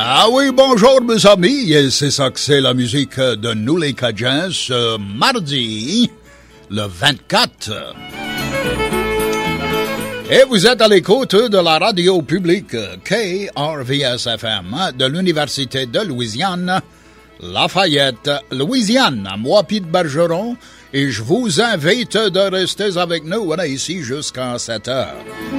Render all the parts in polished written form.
Ah oui, bonjour mes amis, et c'est ça que c'est la musique de Nous les Cajuns ce mardi, le 24. Et vous êtes à l'écoute de la radio publique KRVS-FM de l'Université de Louisiane, Lafayette, Louisiane. Moi, Pete Bergeron, et je vous invite de rester avec nous. On est ici jusqu'à 7 heures.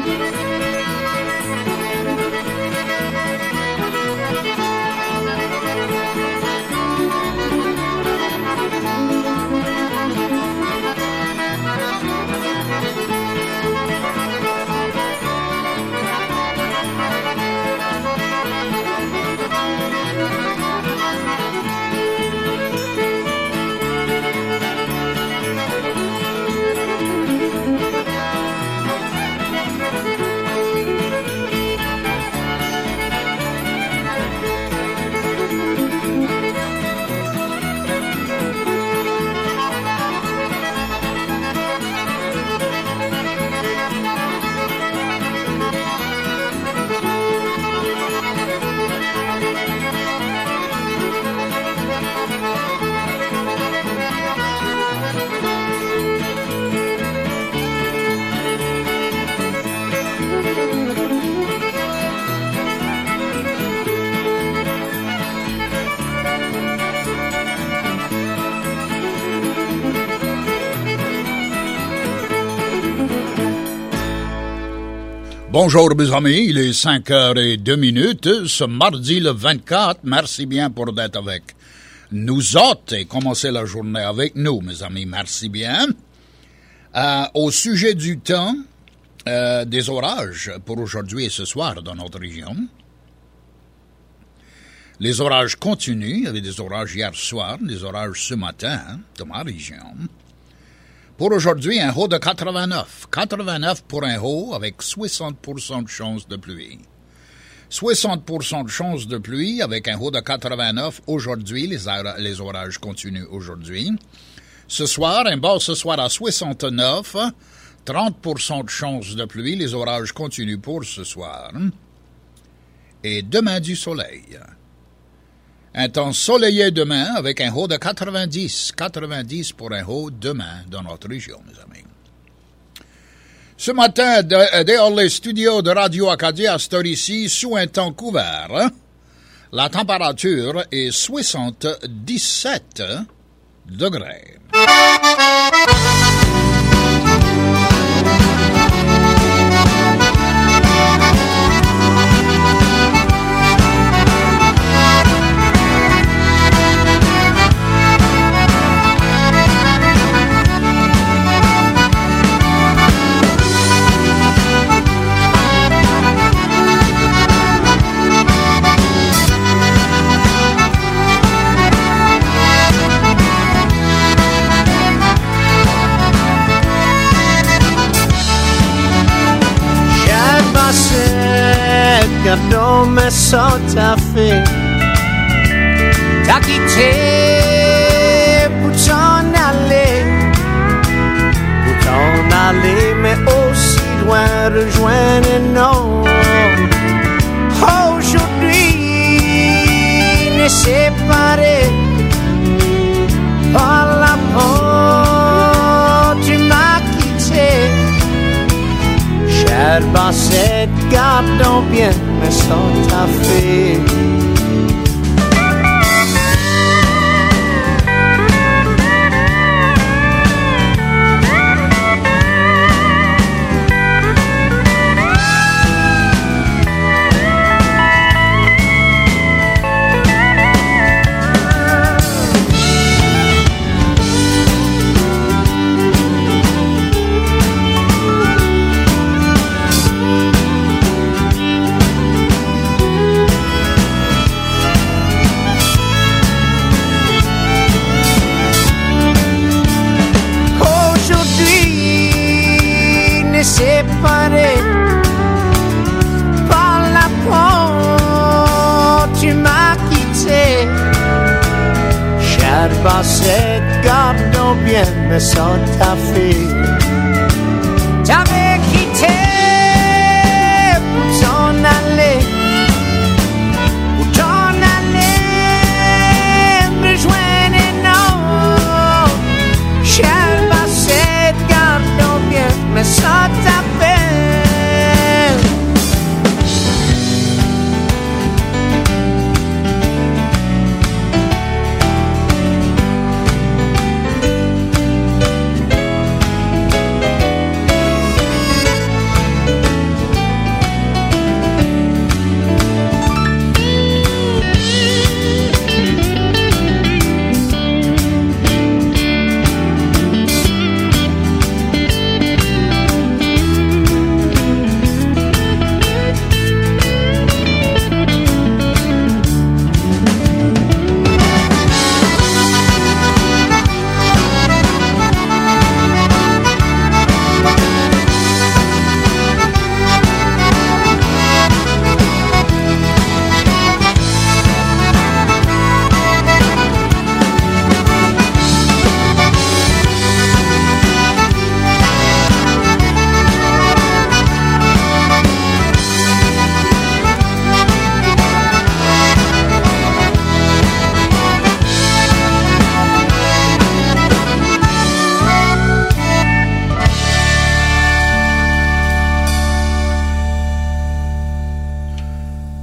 Bonjour mes amis, il est 5h02 ce mardi le 24. Merci bien pour d'être avec nous autres et commencer la journée avec nous mes amis, merci bien. Au sujet du temps, des orages pour aujourd'hui et ce soir dans notre région. Les orages continuent, il y avait des orages hier soir, des orages ce matin dans ma région. Pour aujourd'hui, un haut de 89. 89 pour un haut avec 60% de chance de pluie. 60% de chance de pluie avec un haut de 89 aujourd'hui. Les orages continuent aujourd'hui. Ce soir, un bas ce soir à 69. 30% de chance de pluie. Les orages continuent pour ce soir. Et demain du soleil. Un temps soleillé demain avec un haut de 90. 90 pour un haut demain dans notre région, mes amis. Ce matin, dehors les studios de Radio Acadie à cette heure ici, sous un temps couvert, la température est 77 degrés. Perdóme Santa Fe. T'as quitté pour t'en aller, mais aussi loin rejoindre non. Aujourd'hui, n'est séparé par la porte, tu m'as quitté. Cher Basset, gardons bien mes Santa Fe. Séparé par la porte, tu m'as quitté. Cher Basset, gardons bien mes Santa Fe. T'avais quitté pour t'en aller, pour t'en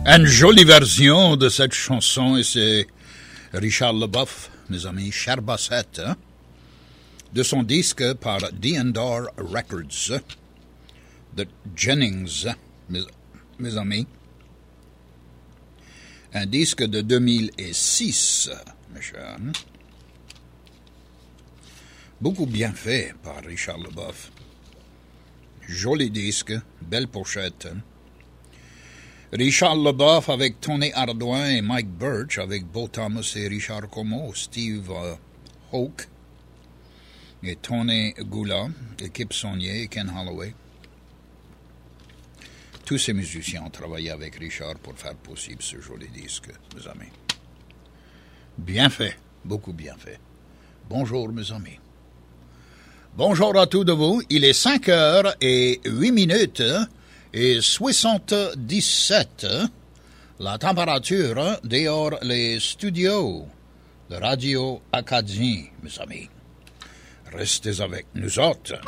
Une jolie version de cette chanson, et c'est Richard Leboeuf, mes amis, Cher Bassette, hein? De son disque par D&R Records, de Jennings, mes amis. Un disque de 2006, mes chers. Beaucoup bien fait par Richard Leboeuf. Joli disque, belle pochette. Richard Leboeuf avec Tony Ardouin et Mike Birch, avec Beau Thomas et Richard Como, Steve Hoke et Tony Goula, l'équipe Saunier et Ken Holloway. Tous ces musiciens ont travaillé avec Richard pour faire possible ce joli disque, mes amis. Bien fait, beaucoup bien fait. Bonjour, mes amis. Bonjour à tous de vous. Il est 5h08 et 77. La température dehors les studios de Radio Acadien, mes amis. Restez avec nous autres.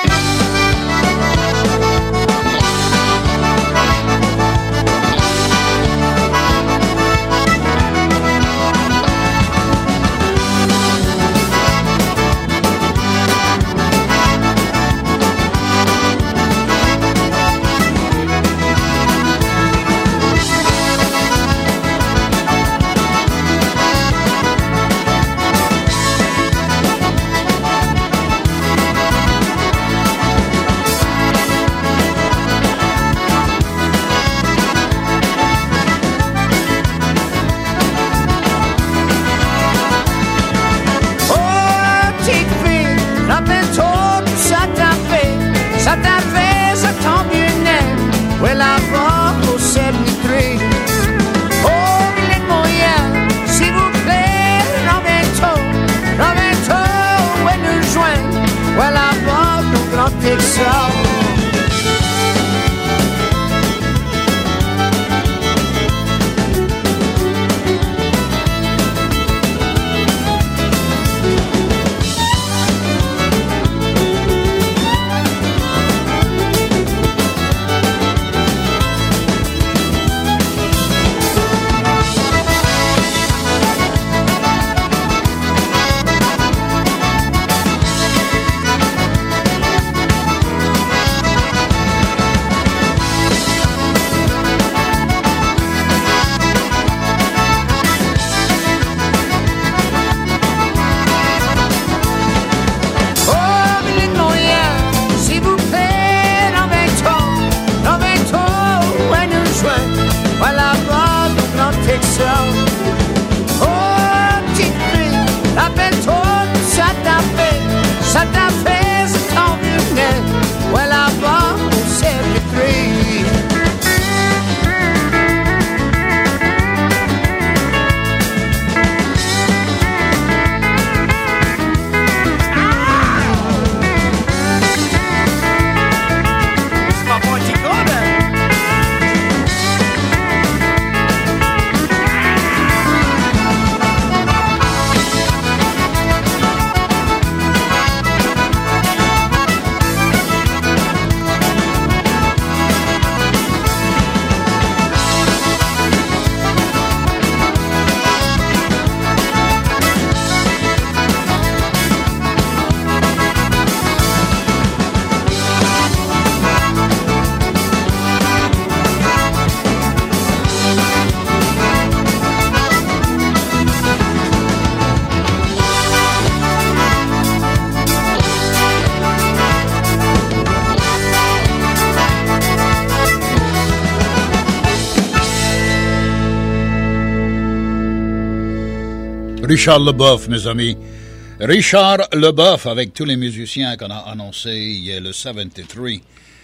Richard Leboeuf, mes amis. Richard Leboeuf, avec tous les musiciens qu'on a annoncés, il y a le 73.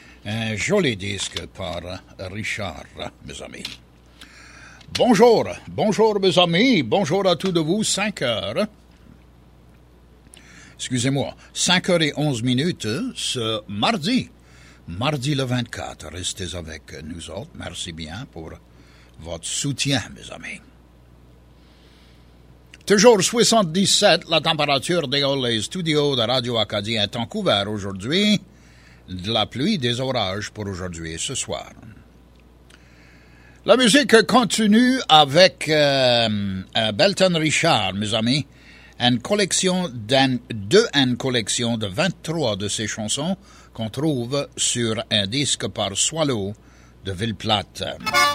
Un joli disque par Richard, mes amis. Bonjour, bonjour mes amis, bonjour à tous de vous, 5 heures. Excusez-moi, 5h11 ce mardi le 24. Restez avec nous autres, merci bien pour votre soutien, mes amis. Toujours 77, la température dehors les studios de Radio Acadien est en couvert aujourd'hui. De la pluie, des orages pour aujourd'hui et ce soir. La musique continue avec Belton Richard, mes amis. Une collection de 23 de ses chansons qu'on trouve sur un disque par Swallow de Ville-Platte.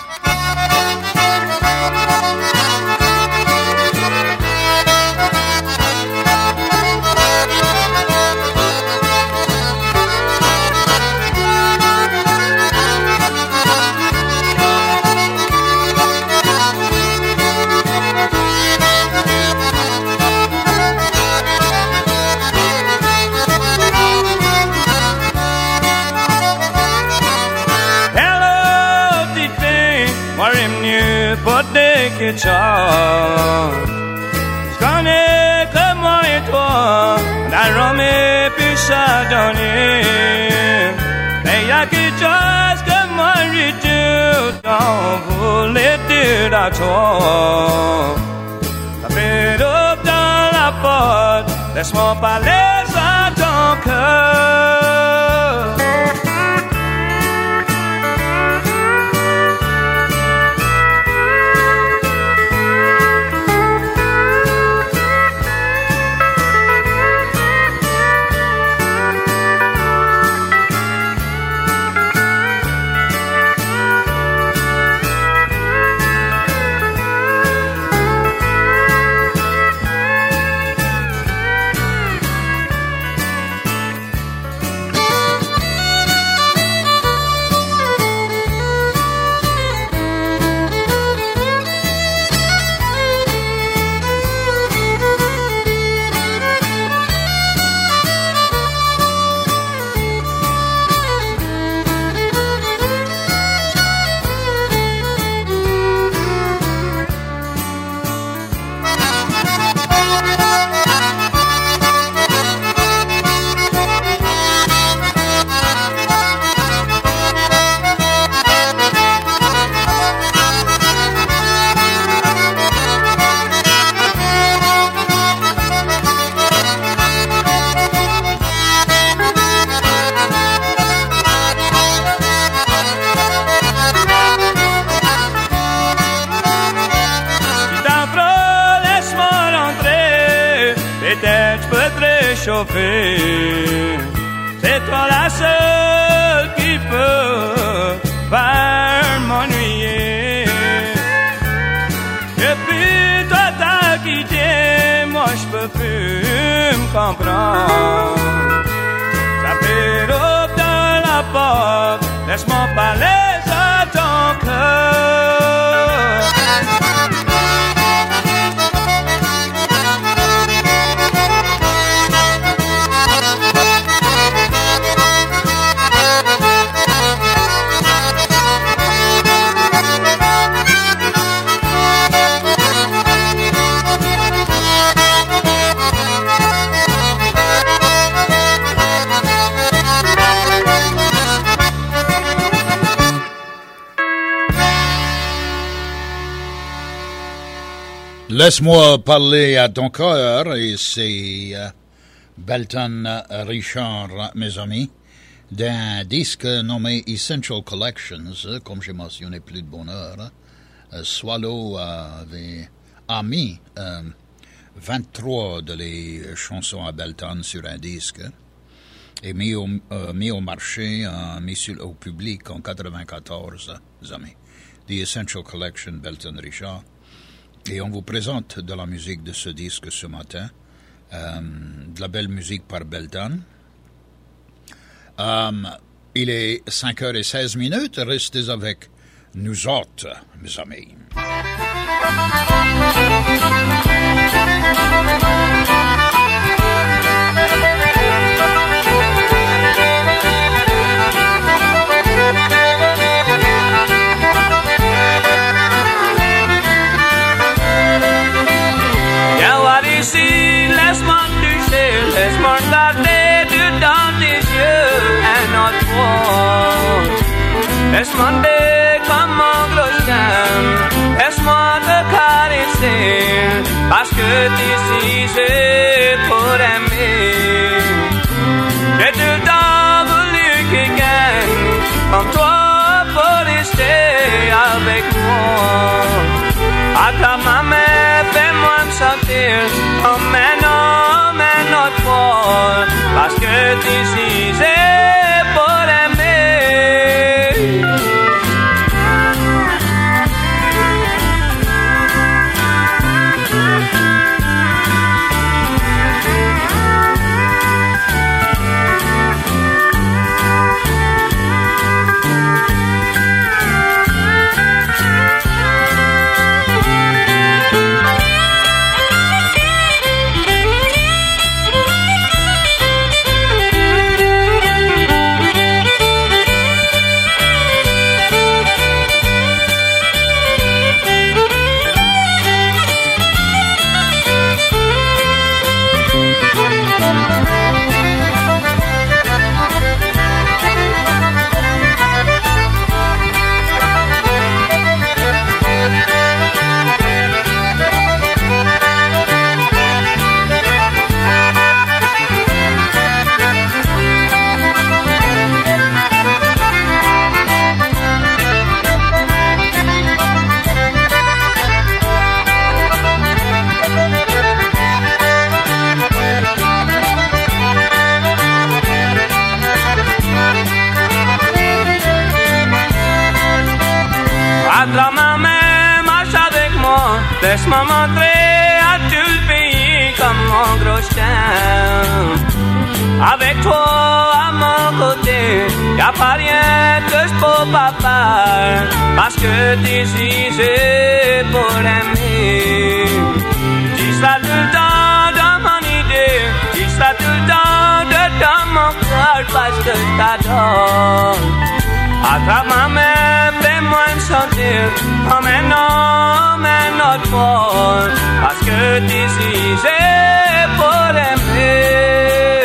Guitar. Je connais que moi et toi, la rhum et puis chardonnay. Mais y'a quelque chose que moi je t'en voulais dire à toi. La fête up dans la porte, laisse-moi parler à ton cœur. C'est toi la seule qui peut faire m'ennuyer. Depuis toi t'as quitté, moi je peux plus me comprendre. Ça fait l'eau dans la porte, laisse-moi parler à ton cœur. Laisse-moi parler à ton cœur, et c'est Belton Richard, mes amis, d'un disque nommé Essential Collections, comme j'ai mentionné plus de bonheur. Swallow a mis 23 de les chansons à Belton sur un disque et mis au marché, mis au public en 94, amis. The Essential Collection, Belton Richard. Et on vous présente de la musique de ce disque ce matin, de la belle musique par Belton. Il est 5h16, restez avec nous autres, mes amis. Laisse-moi toucher, laisse-moi regarder dedans tes yeux un autre fois. Laisse-moi dire comme mon gros chien, laisse-moi te caresser, parce que d'ici c'est pour aimer. J'ai tout le temps voulu quelqu'un comme toi pour rester avec moi. Laisse-moi montrer à tout le pays comme mon gros chien. Avec toi à mon côté, y'a pas rien que je peux pas faire, parce que t'es jugé pour aimer. Dis ça tout le temps dans mon idée, dis ça tout le temps dans mon cœur, parce que je t'adore. À travers ma main, fais-moi me sentir comme un homme, un autre fois, parce que t'es jugé pour aimer.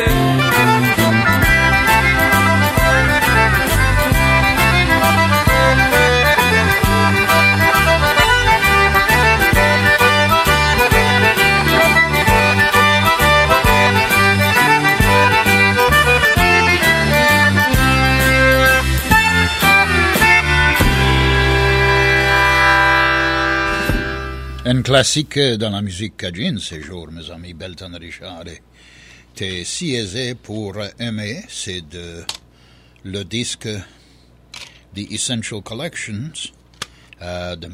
Un classique dans la musique cajun ces jours, mes amis. Belton Richard était si aisé pour aimer. C'est le disque The Essential Collections de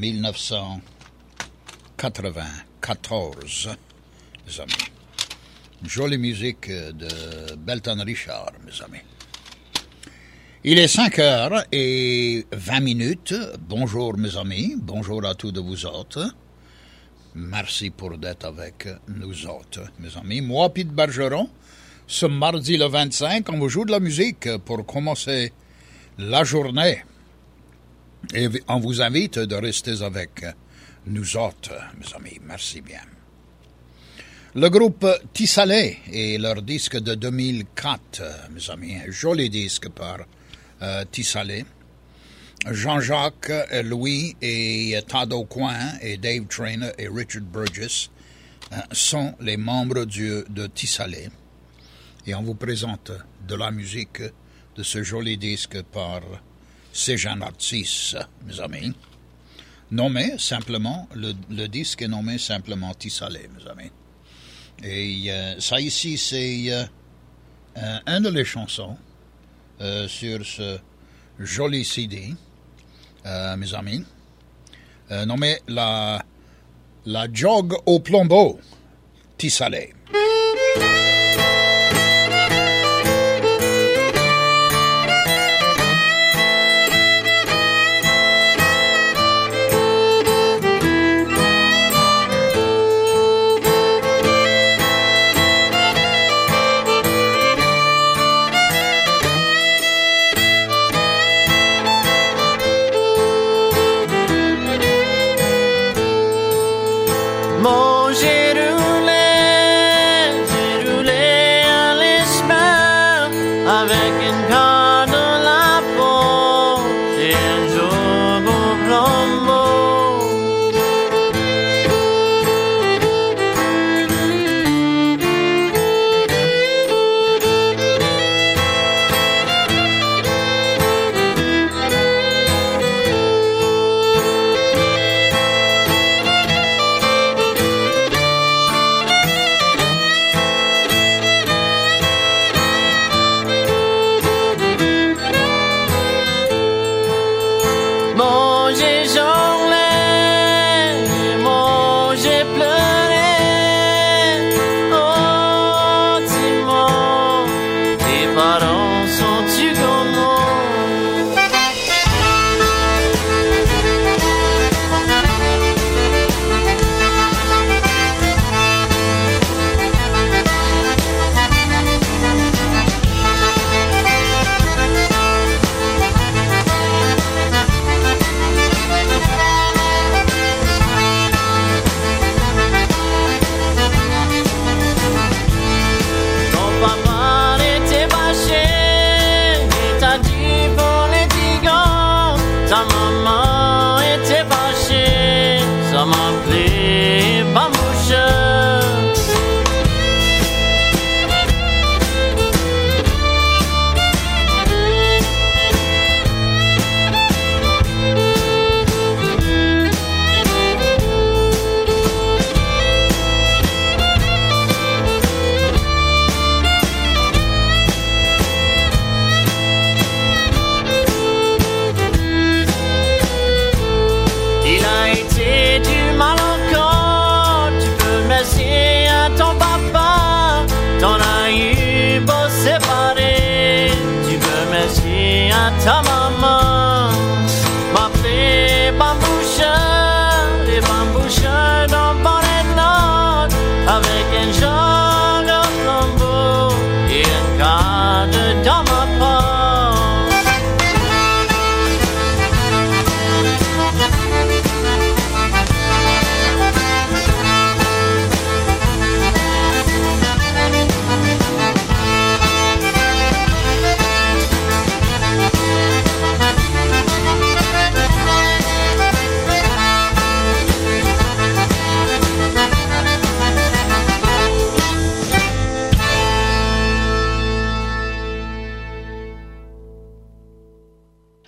1994, mes amis. Jolie musique de Belton Richard, mes amis. Il est 5h20. Bonjour, mes amis. Bonjour à tous de vous autres. Merci pour d'être avec nous autres, mes amis. Moi, Pete Bergeron, ce mardi le 25, on vous joue de la musique pour commencer la journée. Et on vous invite de rester avec nous autres, mes amis. Merci bien. Le groupe Tissalé et leur disque de 2004, mes amis. Un joli disque par Tissalé. Jean-Jacques, Louis et Todd Aucoin et Dave Traynor et Richard Burgess sont les membres de Tissalé. Et on vous présente de la musique de ce joli disque par Sejan Artis, mes amis. Nommé simplement, le disque est nommé simplement Tissalé, mes amis. Et ça ici, c'est un de les chansons sur ce joli CD. Mes amis, nommé la Jog au plombeau, Tissalé.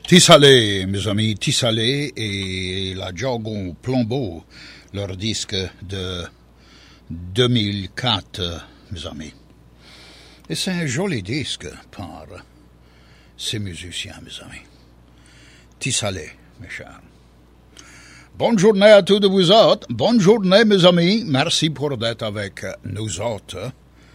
Tissalé, mes amis, Tissalé et la Diogon Plombeau, leur disque de 2004, mes amis. Et c'est un joli disque par ces musiciens, mes amis. Tissalé, mes chers. Bonne journée à tous de vous autres. Bonne journée, mes amis. Merci pour d'être avec nous autres.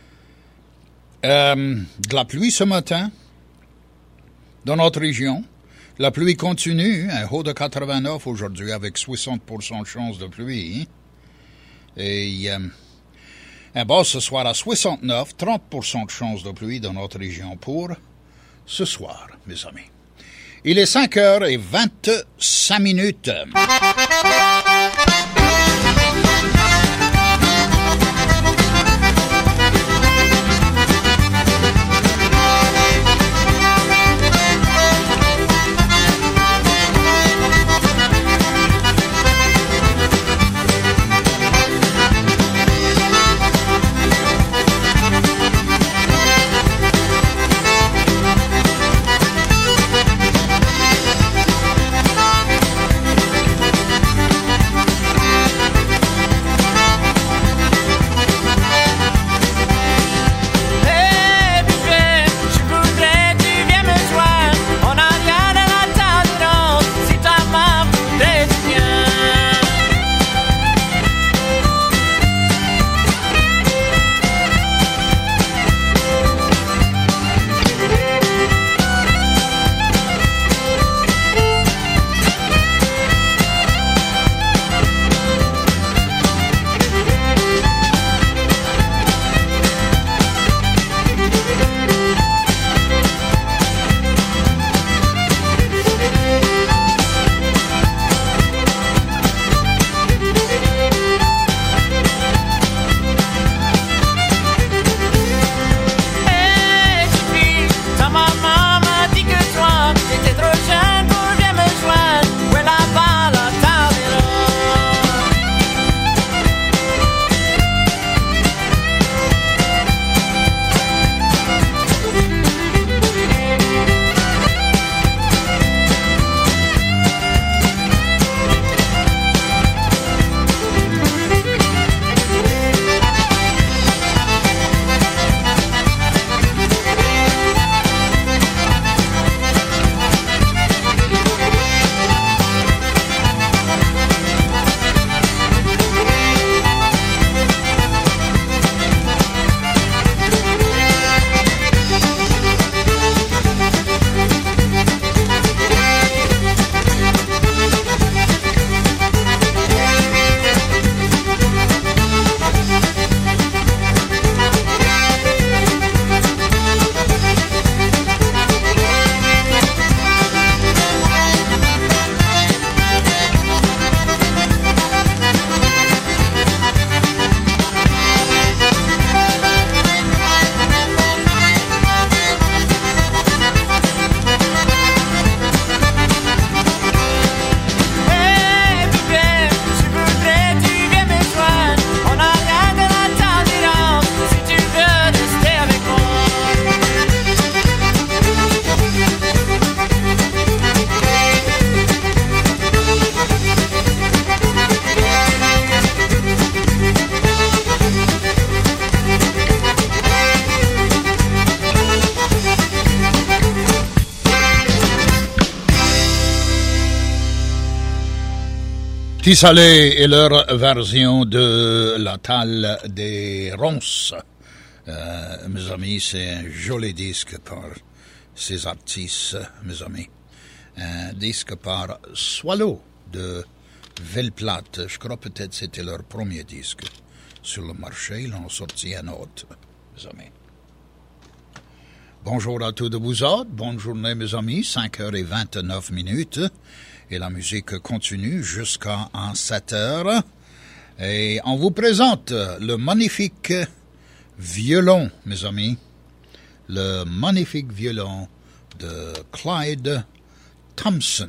De la pluie ce matin dans notre région. La pluie continue, un haut de 89 aujourd'hui avec 60% de chance de pluie. Et un bas ce soir à 69, 30% de chance de pluie dans notre région pour ce soir, mes amis. Il est 5h25. Tissalé et leur version de La Talle des Ronces. Mes amis, c'est un joli disque par ces artistes, mes amis. Un disque par Swallow de Velplate. Je crois peut-être c'était leur premier disque sur le marché. Ils ont sorti un autre, mes amis. Bonjour à tous de vous autres. Bonne journée, mes amis. 5h29. Et la musique continue jusqu'à 7h. Et on vous présente le magnifique violon, mes amis. Le magnifique violon de Clyde Thompson.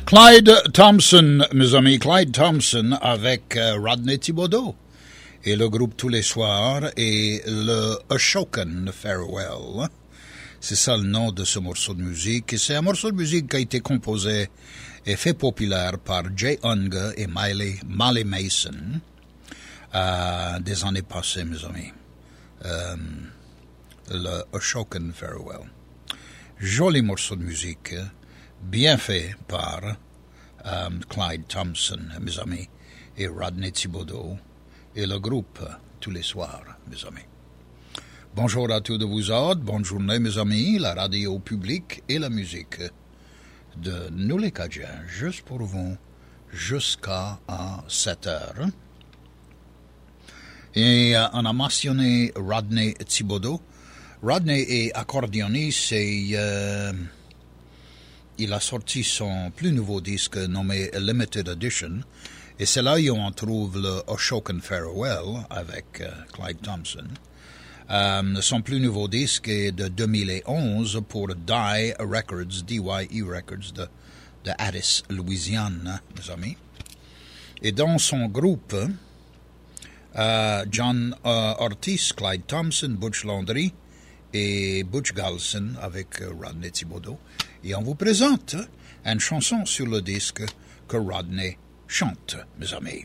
Clyde Thompson, mes amis, Clyde Thompson avec Rodney Thibodeau et le groupe Tous les soirs et le Ashokan Farewell. C'est ça le nom de ce morceau de musique. Et c'est un morceau de musique qui a été composé et fait populaire par Jay Unga et Molly Mason des années passées, mes amis. Le Ashokan Farewell. Joli morceau de musique, bien fait par Clyde Thompson, mes amis, et Rodney Thibodeau, et le groupe Tous les soirs, mes amis. Bonjour à tous de vous autres, bonne journée, mes amis, la radio publique et la musique de nous les Cadiens, juste pour vous, jusqu'à 7 heures. Et on a mentionné Rodney Thibodeau. Rodney est accordéoniste et il a sorti son plus nouveau disque nommé Limited Edition. Et c'est là où on trouve le Ashokan Farewell avec Clyde Thompson. Son plus nouveau disque est de 2011 pour DYE Records de Addis, Louisiane, mes amis. Et dans son groupe, John Ortiz, Clyde Thompson, Butch Landry et Butch Galson avec Rodney Thibodeau. Et on vous présente une chanson sur le disque que Rodney chante, mes amis.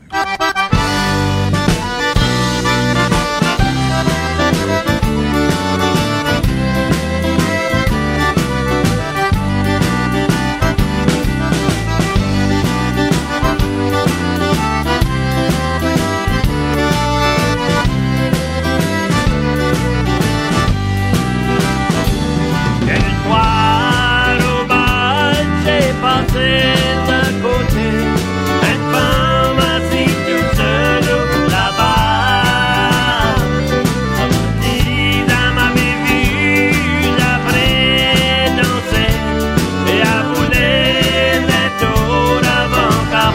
D'un côté, une femme assise toute seule là-bas. Dis à ma vie, après danser et à voler les tours avant qu'à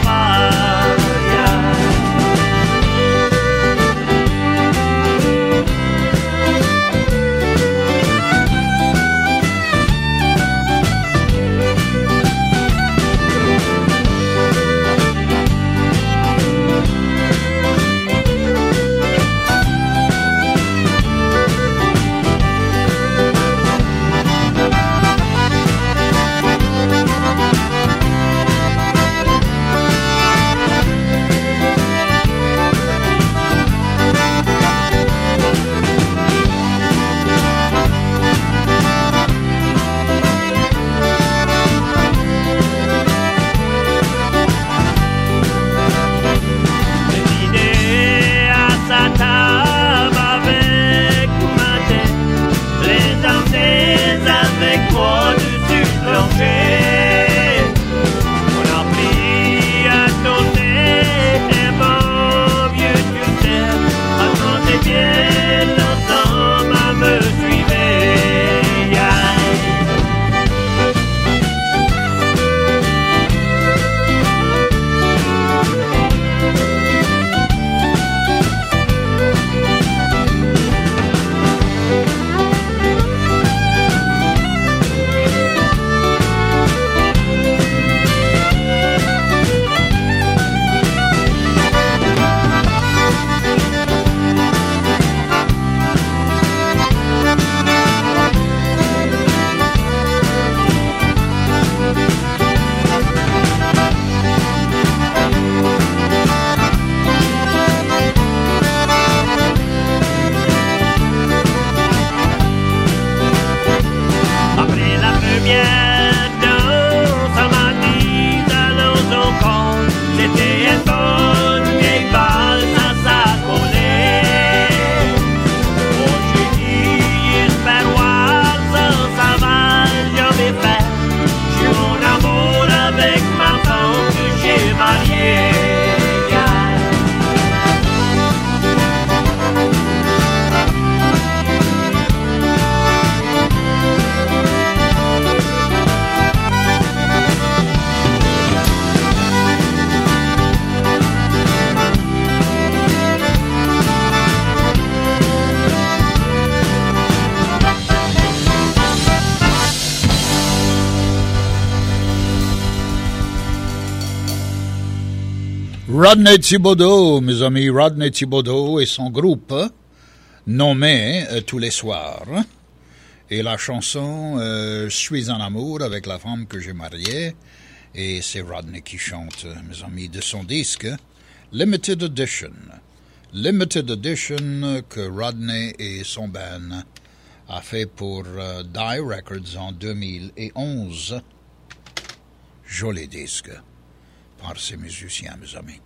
Rodney Thibodeau, mes amis, Rodney Thibodeau et son groupe nommé Tous les soirs. Et la chanson Je suis en amour avec la femme que j'ai mariée. Et c'est Rodney qui chante, mes amis, de son disque Limited Edition. Limited Edition que Rodney et son band a fait pour Die Records en 2011. Joli disque par ces musiciens, mes amis.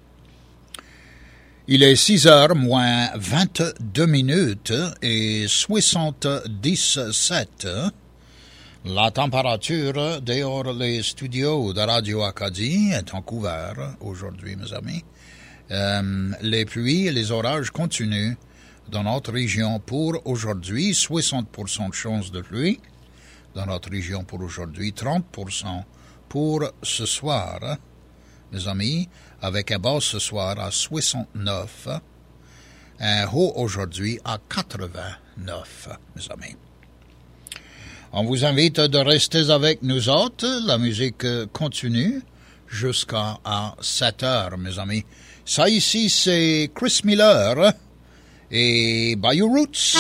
Il est 6h moins 22 minutes et 77. La température dehors les studios de Radio Acadie est en couvert aujourd'hui, mes amis. Les pluies et les orages continuent dans notre région pour aujourd'hui. 60% de chance de pluie dans notre région pour aujourd'hui. 30% pour ce soir, mes amis, avec un bas ce soir à 69, un haut aujourd'hui à 89, mes amis. On vous invite de rester avec nous autres. La musique continue jusqu'à 7 heures, mes amis. Ça ici, c'est Chris Miller et Bayou Roots.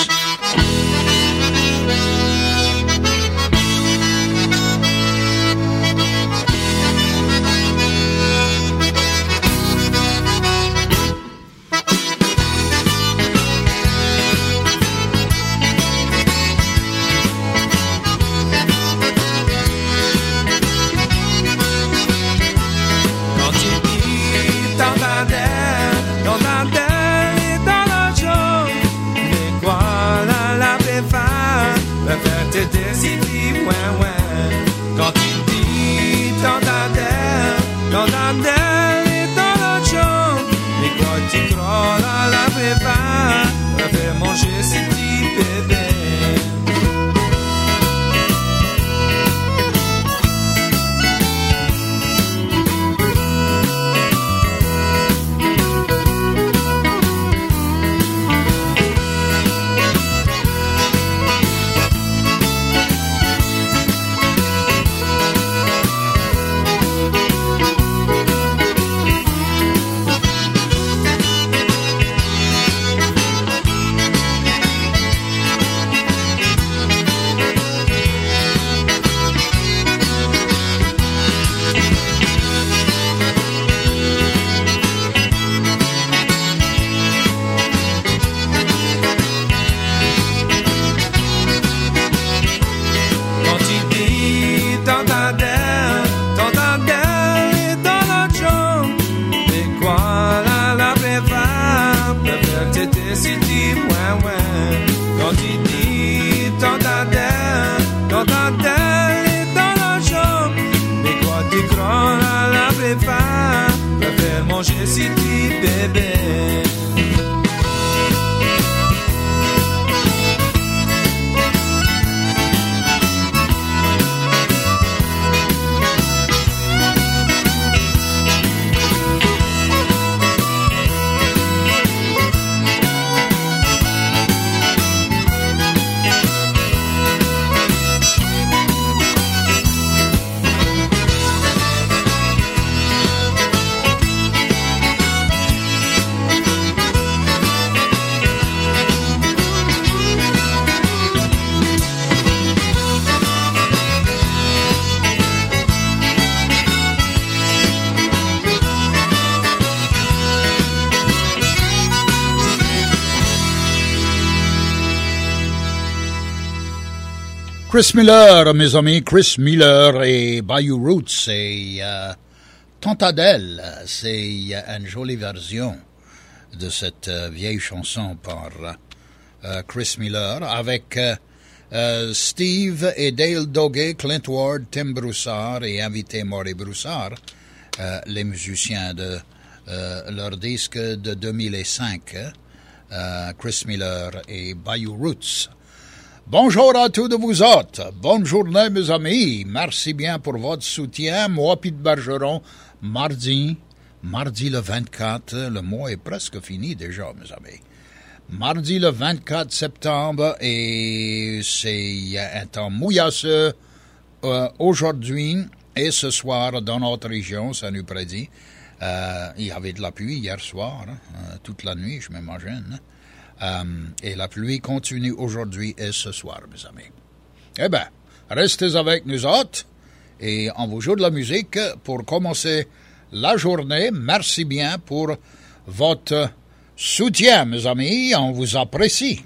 Chris Miller, mes amis, Chris Miller et Bayou Roots et Tantadelle, c'est une jolie version de cette vieille chanson par Chris Miller avec Steve et Dale Doggett, Clint Ward, Tim Broussard et invité Maury Broussard, les musiciens de leur disque de 2005, Chris Miller et Bayou Roots. Bonjour à tous de vous autres. Bonne journée, mes amis. Merci bien pour votre soutien. Moi, Pete Bergeron, mardi le 24. Le mois est presque fini déjà, mes amis. Mardi le 24 septembre et c'est un temps mouillasseux aujourd'hui et ce soir dans notre région, ça nous prédit Il y avait de la pluie hier soir, toute la nuit, je m'imagine. Et la pluie continue aujourd'hui et ce soir, mes amis. Eh bien, restez avec nous autres et on vous joue de la musique pour commencer la journée. Merci bien pour votre soutien, mes amis. On vous apprécie.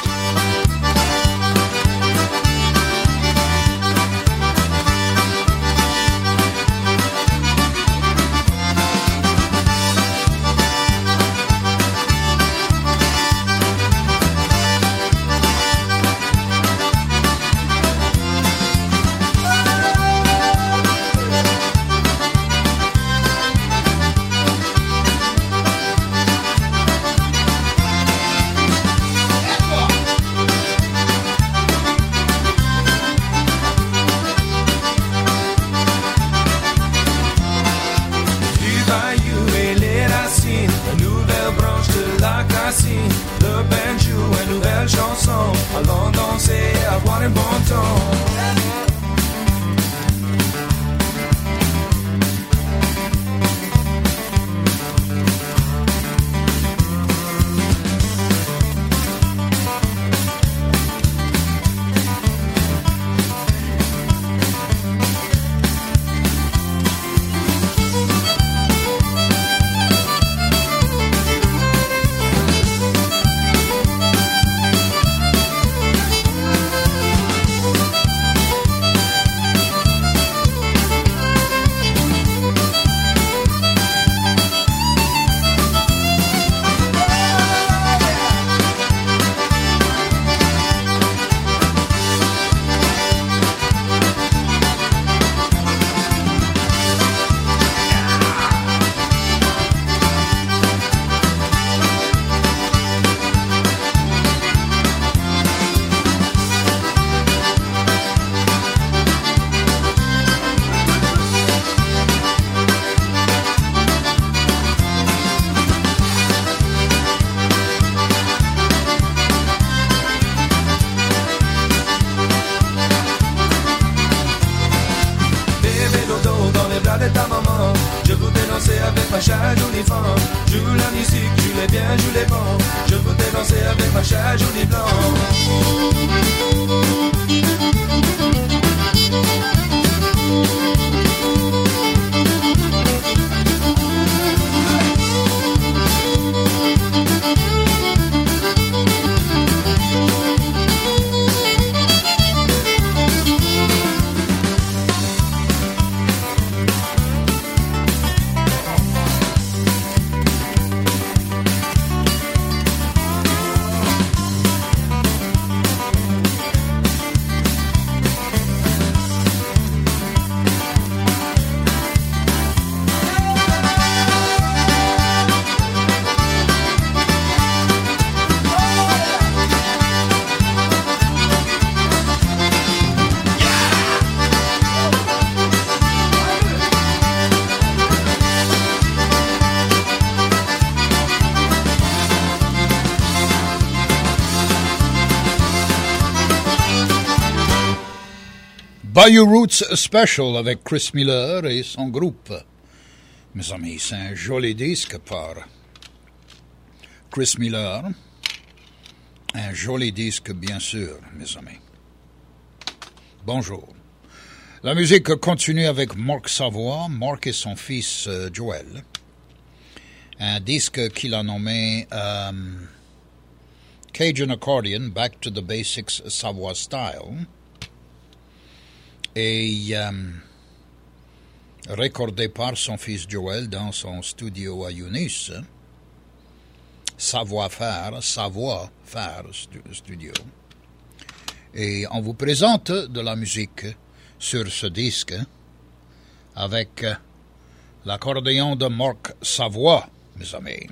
Bayou Roots Special avec Chris Miller et son groupe. Mes amis, c'est un joli disque par Chris Miller. Un joli disque, bien sûr, mes amis. Bonjour. La musique continue avec Mark Savoie, Mark et son fils Joel. Un disque qu'il a nommé Cajun Accordion, Back to the Basics Savoie Style. Et recordé par son fils Joel dans son studio à Eunice, Savoir-Faire Studio. Et on vous présente de la musique sur ce disque avec l'accordéon de Mark Savoie, mes amis.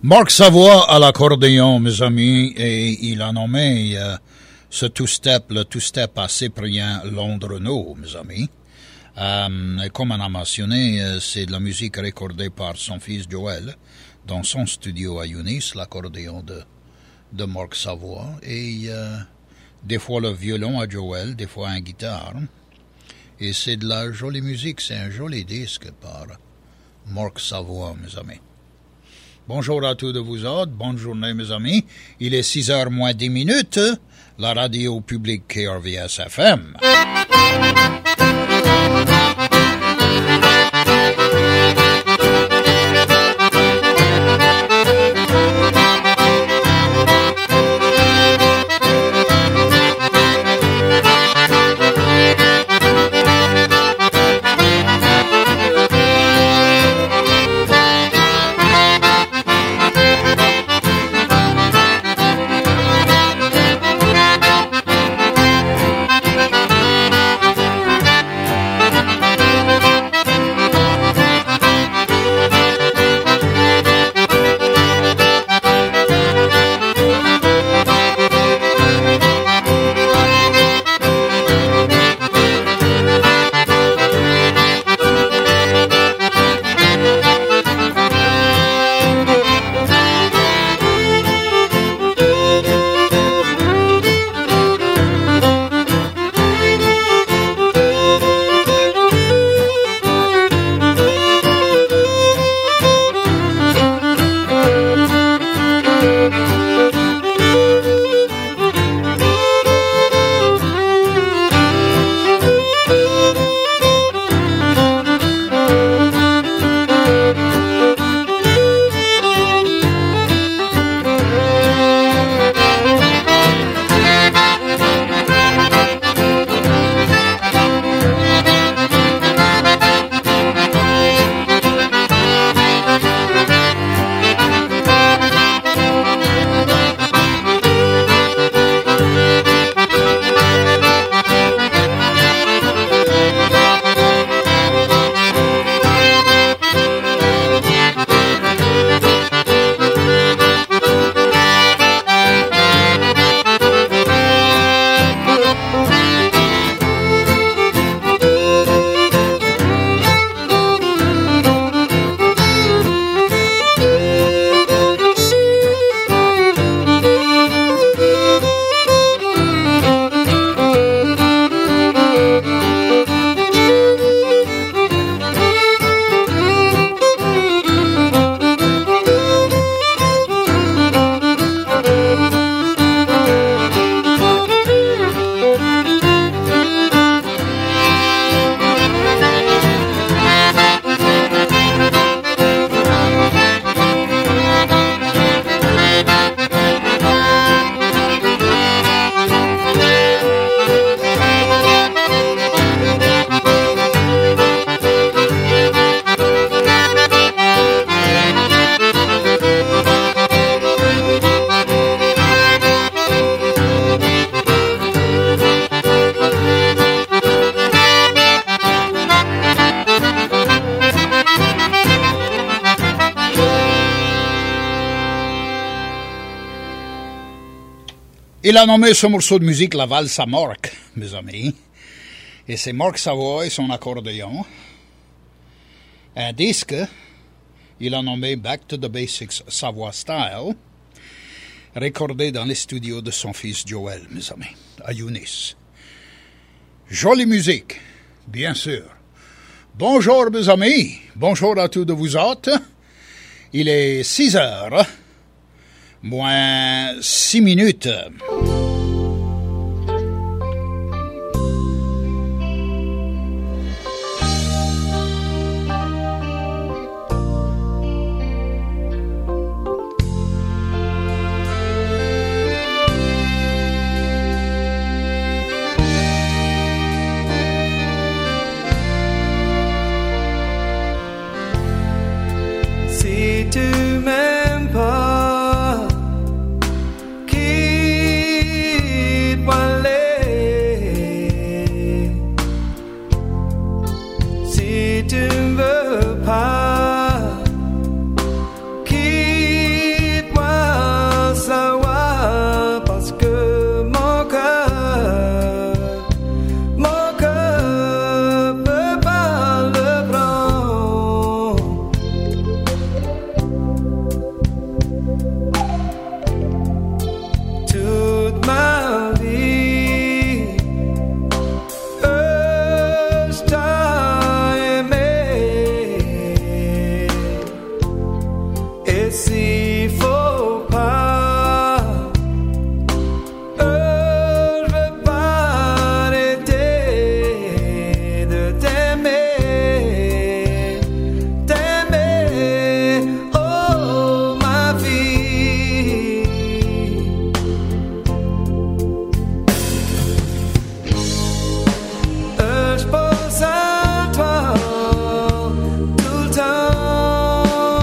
Marc Savoie à l'accordéon, mes amis, et il a nommé ce two-step, le two-step à Cyprien Londreneau, mes amis. Et comme on a mentionné, c'est de la musique recordée par son fils Joël dans son studio à Eunice, l'accordéon de Marc Savoie, et des fois le violon à Joël, des fois un guitare. Et c'est de la jolie musique, c'est un joli disque par Marc Savoie, mes amis. Bonjour à tous de vous autres, bonne journée mes amis. Il est 6h moins 10 minutes, la radio publique KRVS FM. Il a nommé ce morceau de musique la valse à Marc, mes amis. Et c'est Marc Savoie et son accordéon. Un disque, il a nommé Back to the Basics Savoie Style, recordé dans les studios de son fils Joël, mes amis, à Eunice. Jolie musique, bien sûr. Bonjour, mes amis. Bonjour à tous de vous autres. Il est 6h. Moins 6 minutes. Si tu m'aimes pas, qui toute ma vie. Je t'ai aimé, et s'il faut pas, je vais pas arrêter de t'aimer, t'aimer, oh ma vie. Je pense à toi tout le temps,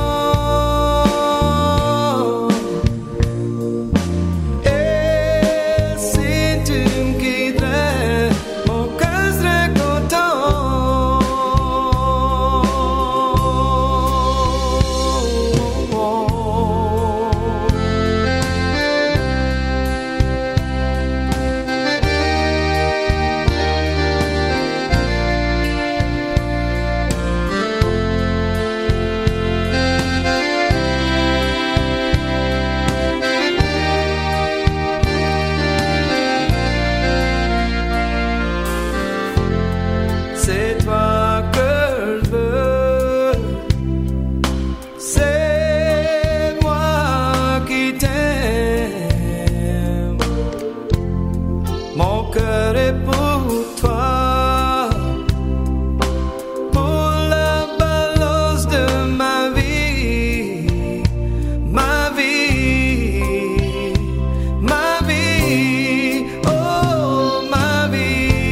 et si tu me quitterais, mon cœur serait c'est toi que je veux, c'est moi qui t'aime. Mon cœur est pour toi, pour la balance de ma vie, ma vie, ma vie, oh ma vie.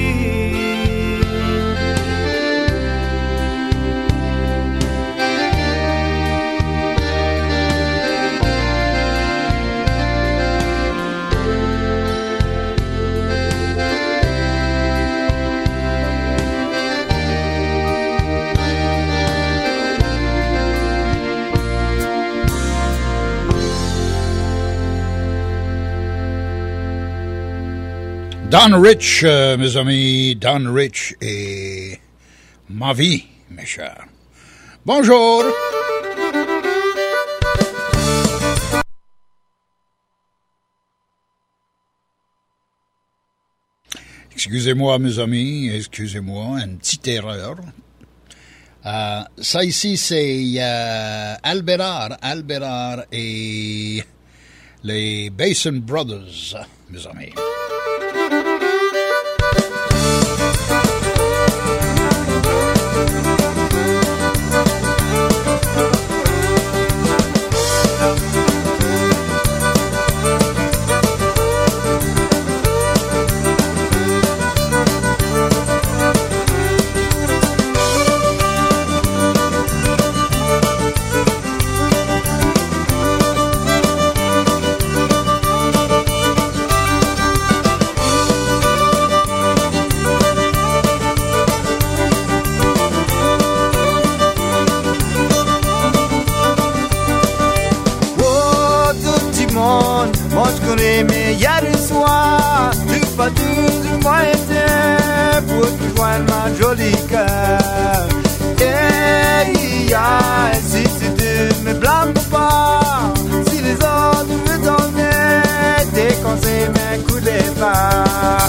Don Rich, mes amis, Don Rich et ma vie, mes chers. Bonjour. Excusez-moi, mes amis, excusez-moi, une petite erreur. Ça ici, c'est Albérard et les Basin Brothers, mes amis. Moi je connais mais y'a du soir, tu pas tout moi était pour te joindre ma jolie cœur. Et si tu ne me blâmes pas, si les autres me donnaient des conseils, mais coulez pas.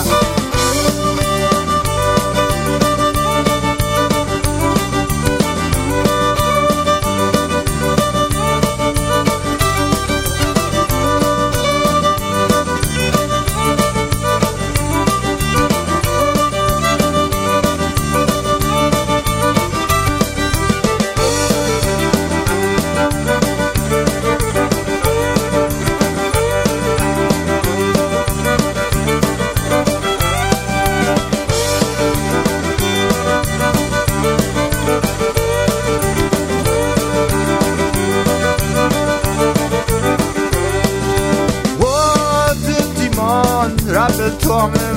Rappelle-toi même